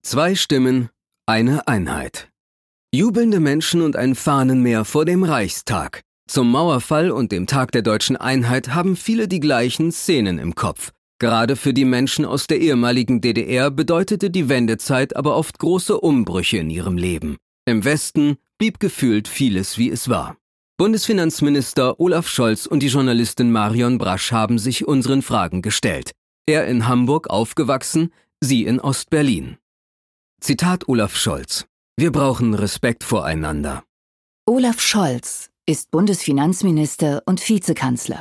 Zwei Stimmen, eine Einheit. Jubelnde Menschen und ein Fahnenmeer vor dem Reichstag. Zum Mauerfall und dem Tag der deutschen Einheit haben viele die gleichen Szenen im Kopf. Gerade für die Menschen aus der ehemaligen DDR bedeutete die Wendezeit aber oft große Umbrüche in ihrem Leben. Im Westen blieb gefühlt vieles, wie es war. Bundesfinanzminister Olaf Scholz und die Journalistin Marion Brasch haben sich unseren Fragen gestellt. Er in Hamburg aufgewachsen, sie in Ostberlin. Zitat Olaf Scholz: Wir brauchen Respekt voreinander. Olaf Scholz ist Bundesfinanzminister und Vizekanzler.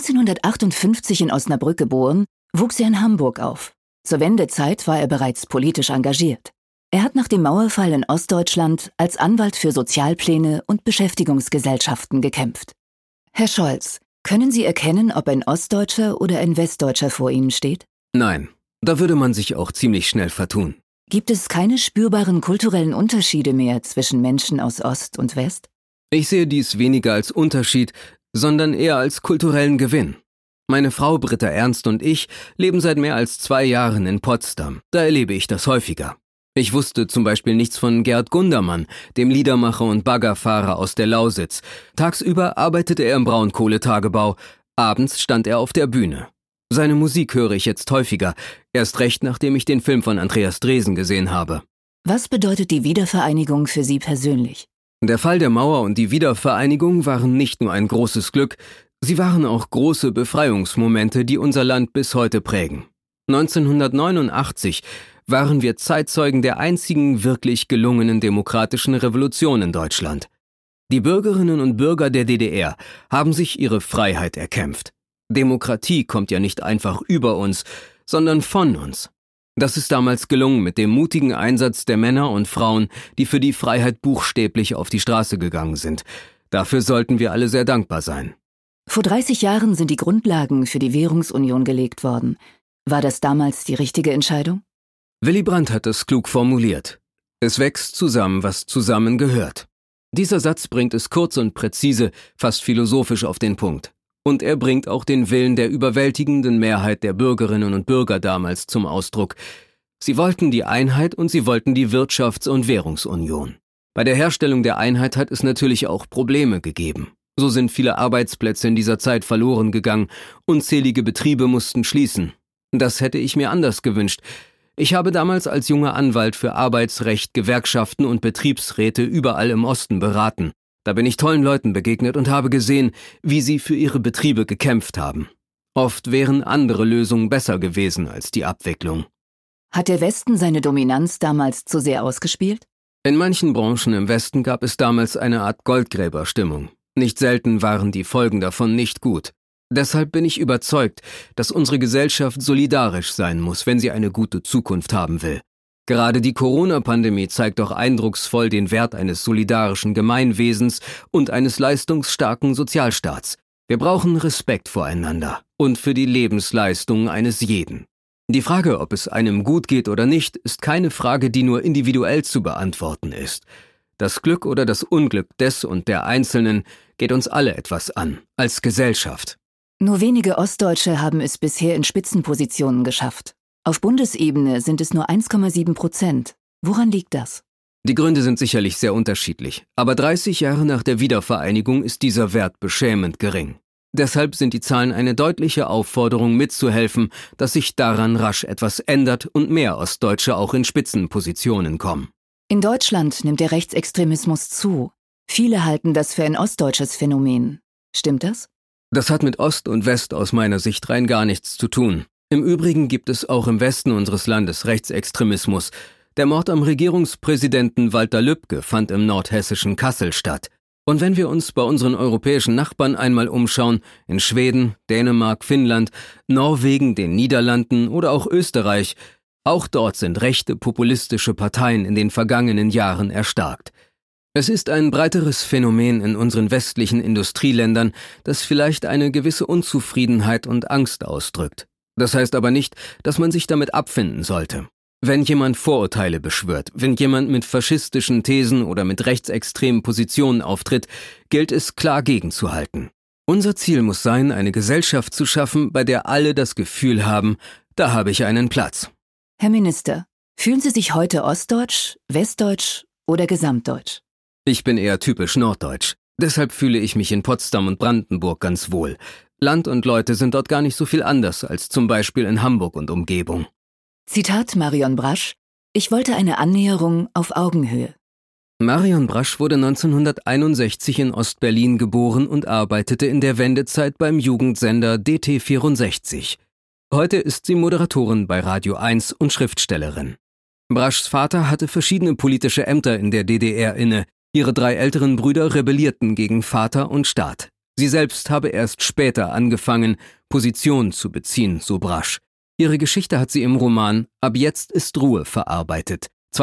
1958 in Osnabrück geboren, wuchs er in Hamburg auf. Zur Wendezeit war er bereits politisch engagiert. Er hat nach dem Mauerfall in Ostdeutschland als Anwalt für Sozialpläne und Beschäftigungsgesellschaften gekämpft. Herr Scholz, können Sie erkennen, ob ein Ostdeutscher oder ein Westdeutscher vor Ihnen steht? Nein, da würde man sich auch ziemlich schnell vertun. Gibt es keine spürbaren kulturellen Unterschiede mehr zwischen Menschen aus Ost und West? Ich sehe dies weniger als Unterschied, sondern eher als kulturellen Gewinn. Meine Frau Britta Ernst und ich leben seit mehr als 2 Jahren in Potsdam. Da erlebe ich das häufiger. Ich wusste zum Beispiel nichts von Gerd Gundermann, dem Liedermacher und Baggerfahrer aus der Lausitz. Tagsüber arbeitete er im Braunkohletagebau, abends stand er auf der Bühne. Seine Musik höre ich jetzt häufiger, erst recht nachdem ich den Film von Andreas Dresen gesehen habe. Was bedeutet die Wiedervereinigung für Sie persönlich? Der Fall der Mauer und die Wiedervereinigung waren nicht nur ein großes Glück, sie waren auch große Befreiungsmomente, die unser Land bis heute prägen. 1989 waren wir Zeitzeugen der einzigen wirklich gelungenen demokratischen Revolution in Deutschland. Die Bürgerinnen und Bürger der DDR haben sich ihre Freiheit erkämpft. Demokratie kommt ja nicht einfach über uns, sondern von uns. Das ist damals gelungen mit dem mutigen Einsatz der Männer und Frauen, die für die Freiheit buchstäblich auf die Straße gegangen sind. Dafür sollten wir alle sehr dankbar sein. Vor 30 Jahren sind die Grundlagen für die Währungsunion gelegt worden. War das damals die richtige Entscheidung? Willy Brandt hat es klug formuliert. Es wächst zusammen, was zusammengehört. Dieser Satz bringt es kurz und präzise, fast philosophisch auf den Punkt. Und er bringt auch den Willen der überwältigenden Mehrheit der Bürgerinnen und Bürger damals zum Ausdruck. Sie wollten die Einheit und sie wollten die Wirtschafts- und Währungsunion. Bei der Herstellung der Einheit hat es natürlich auch Probleme gegeben. So sind viele Arbeitsplätze in dieser Zeit verloren gegangen, unzählige Betriebe mussten schließen. Das hätte ich mir anders gewünscht. Ich habe damals als junger Anwalt für Arbeitsrecht, Gewerkschaften und Betriebsräte überall im Osten beraten. Da bin ich tollen Leuten begegnet und habe gesehen, wie sie für ihre Betriebe gekämpft haben. Oft wären andere Lösungen besser gewesen als die Abwicklung. Hat der Westen seine Dominanz damals zu sehr ausgespielt? In manchen Branchen im Westen gab es damals eine Art Goldgräberstimmung. Nicht selten waren die Folgen davon nicht gut. Deshalb bin ich überzeugt, dass unsere Gesellschaft solidarisch sein muss, wenn sie eine gute Zukunft haben will. Gerade die Corona-Pandemie zeigt doch eindrucksvoll den Wert eines solidarischen Gemeinwesens und eines leistungsstarken Sozialstaats. Wir brauchen Respekt voreinander und für die Lebensleistungen eines jeden. Die Frage, ob es einem gut geht oder nicht, ist keine Frage, die nur individuell zu beantworten ist. Das Glück oder das Unglück des und der Einzelnen geht uns alle etwas an, als Gesellschaft. Nur wenige Ostdeutsche haben es bisher in Spitzenpositionen geschafft. Auf Bundesebene sind es nur 1,7%. Woran liegt das? Die Gründe sind sicherlich sehr unterschiedlich, aber 30 Jahre nach der Wiedervereinigung ist dieser Wert beschämend gering. Deshalb sind die Zahlen eine deutliche Aufforderung mitzuhelfen, dass sich daran rasch etwas ändert und mehr Ostdeutsche auch in Spitzenpositionen kommen. In Deutschland nimmt der Rechtsextremismus zu. Viele halten das für ein ostdeutsches Phänomen. Stimmt das? Das hat mit Ost und West aus meiner Sicht rein gar nichts zu tun. Im Übrigen gibt es auch im Westen unseres Landes Rechtsextremismus. Der Mord am Regierungspräsidenten Walter Lübcke fand im nordhessischen Kassel statt. Und wenn wir uns bei unseren europäischen Nachbarn einmal umschauen, in Schweden, Dänemark, Finnland, Norwegen, den Niederlanden oder auch Österreich, auch dort sind rechte populistische Parteien in den vergangenen Jahren erstarkt. Es ist ein breiteres Phänomen in unseren westlichen Industrieländern, das vielleicht eine gewisse Unzufriedenheit und Angst ausdrückt. Das heißt aber nicht, dass man sich damit abfinden sollte. Wenn jemand Vorurteile beschwört, wenn jemand mit faschistischen Thesen oder mit rechtsextremen Positionen auftritt, gilt es klar gegenzuhalten. Unser Ziel muss sein, eine Gesellschaft zu schaffen, bei der alle das Gefühl haben, da habe ich einen Platz. Herr Minister, Fühlen Sie sich heute ostdeutsch, westdeutsch oder gesamtdeutsch? Ich bin eher typisch norddeutsch. Deshalb fühle ich mich in Potsdam und Brandenburg ganz wohl. Land und Leute sind dort gar nicht so viel anders als zum Beispiel in Hamburg und Umgebung. Zitat Marion Brasch: Ich wollte eine Annäherung auf Augenhöhe. Marion Brasch wurde 1961 in Ostberlin geboren und arbeitete in der Wendezeit beim Jugendsender DT64. Heute ist sie Moderatorin bei Radio 1 und Schriftstellerin. Braschs Vater hatte verschiedene politische Ämter in der DDR inne. Ihre 3 älteren Brüder rebellierten gegen Vater und Staat. Sie selbst habe erst später angefangen, Position zu beziehen, so Brasch. Ihre Geschichte hat sie im Roman »Ab jetzt ist Ruhe« verarbeitet.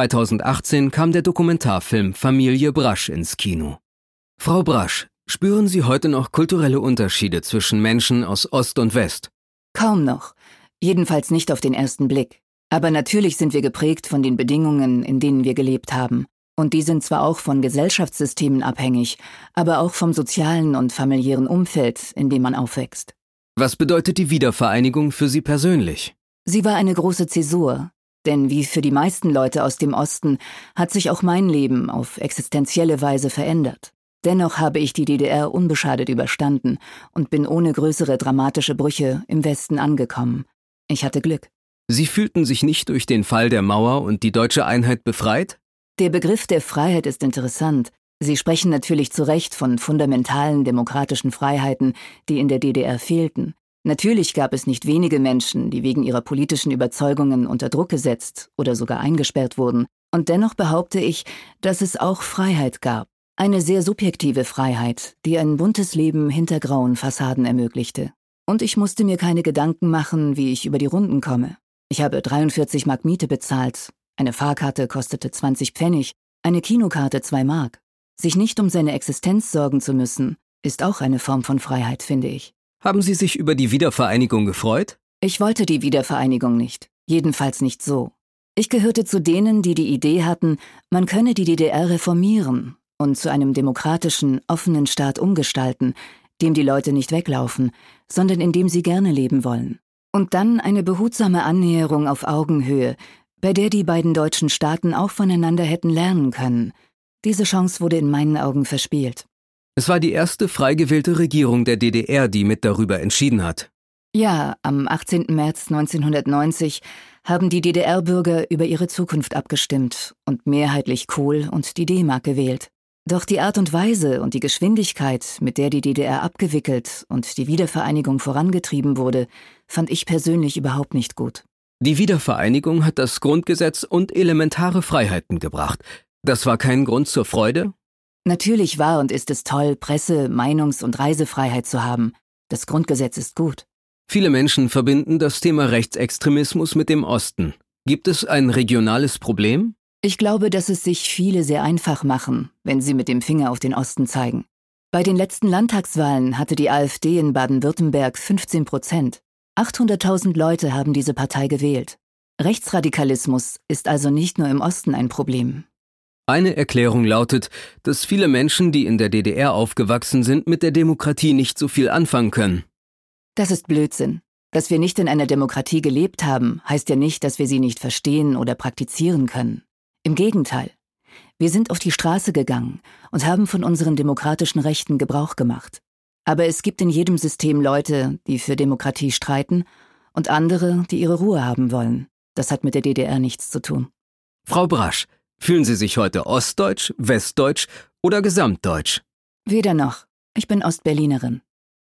2018 kam der Dokumentarfilm »Familie Brasch« ins Kino. Frau Brasch, spüren Sie heute noch kulturelle Unterschiede zwischen Menschen aus Ost und West? Kaum noch. Jedenfalls nicht auf den ersten Blick. Aber natürlich sind wir geprägt von den Bedingungen, in denen wir gelebt haben. Und die sind zwar auch von Gesellschaftssystemen abhängig, aber auch vom sozialen und familiären Umfeld, in dem man aufwächst. Was bedeutet die Wiedervereinigung für Sie persönlich? Sie war eine große Zäsur, denn wie für die meisten Leute aus dem Osten hat sich auch mein Leben auf existenzielle Weise verändert. Dennoch habe ich die DDR unbeschadet überstanden und bin ohne größere dramatische Brüche im Westen angekommen. Ich hatte Glück. Sie fühlten sich nicht durch den Fall der Mauer und die deutsche Einheit befreit? Der Begriff der Freiheit ist interessant. Sie sprechen natürlich zu Recht von fundamentalen demokratischen Freiheiten, die in der DDR fehlten. Natürlich gab es nicht wenige Menschen, die wegen ihrer politischen Überzeugungen unter Druck gesetzt oder sogar eingesperrt wurden. Und dennoch behaupte ich, dass es auch Freiheit gab. Eine sehr subjektive Freiheit, die ein buntes Leben hinter grauen Fassaden ermöglichte. Und ich musste mir keine Gedanken machen, wie ich über die Runden komme. Ich habe 43 Mark Miete bezahlt. Eine Fahrkarte kostete 20 Pfennig, eine Kinokarte 2 Mark. Sich nicht um seine Existenz sorgen zu müssen, ist auch eine Form von Freiheit, finde ich. Haben Sie sich über die Wiedervereinigung gefreut? Ich wollte die Wiedervereinigung nicht, jedenfalls nicht so. Ich gehörte zu denen, die die Idee hatten, man könne die DDR reformieren und zu einem demokratischen, offenen Staat umgestalten, dem die Leute nicht weglaufen, sondern in dem sie gerne leben wollen. Und dann eine behutsame Annäherung auf Augenhöhe, bei der die beiden deutschen Staaten auch voneinander hätten lernen können. Diese Chance wurde in meinen Augen verspielt. Es war die erste frei gewählte Regierung der DDR, die mit darüber entschieden hat. Ja, am 18. März 1990 haben die DDR-Bürger über ihre Zukunft abgestimmt und mehrheitlich Kohl und die D-Mark gewählt. Doch die Art und Weise und die Geschwindigkeit, mit der die DDR abgewickelt und die Wiedervereinigung vorangetrieben wurde, fand ich persönlich überhaupt nicht gut. Die Wiedervereinigung hat das Grundgesetz und elementare Freiheiten gebracht. Das war kein Grund zur Freude? Natürlich war und ist es toll, Presse-, Meinungs- und Reisefreiheit zu haben. Das Grundgesetz ist gut. Viele Menschen verbinden das Thema Rechtsextremismus mit dem Osten. Gibt es ein regionales Problem? Ich glaube, dass es sich viele sehr einfach machen, wenn sie mit dem Finger auf den Osten zeigen. Bei den letzten Landtagswahlen hatte die AfD in Baden-Württemberg 15%. 800.000 Leute haben diese Partei gewählt. Rechtsradikalismus ist also nicht nur im Osten ein Problem. Eine Erklärung lautet, dass viele Menschen, die in der DDR aufgewachsen sind, mit der Demokratie nicht so viel anfangen können. Das ist Blödsinn. Dass wir nicht in einer Demokratie gelebt haben, heißt ja nicht, dass wir sie nicht verstehen oder praktizieren können. Im Gegenteil. Wir sind auf die Straße gegangen und haben von unseren demokratischen Rechten Gebrauch gemacht. Aber es gibt in jedem System Leute, die für Demokratie streiten und andere, die ihre Ruhe haben wollen. Das hat mit der DDR nichts zu tun. Frau Brasch, fühlen Sie sich heute ostdeutsch, westdeutsch oder gesamtdeutsch? Weder noch. Ich bin Ostberlinerin.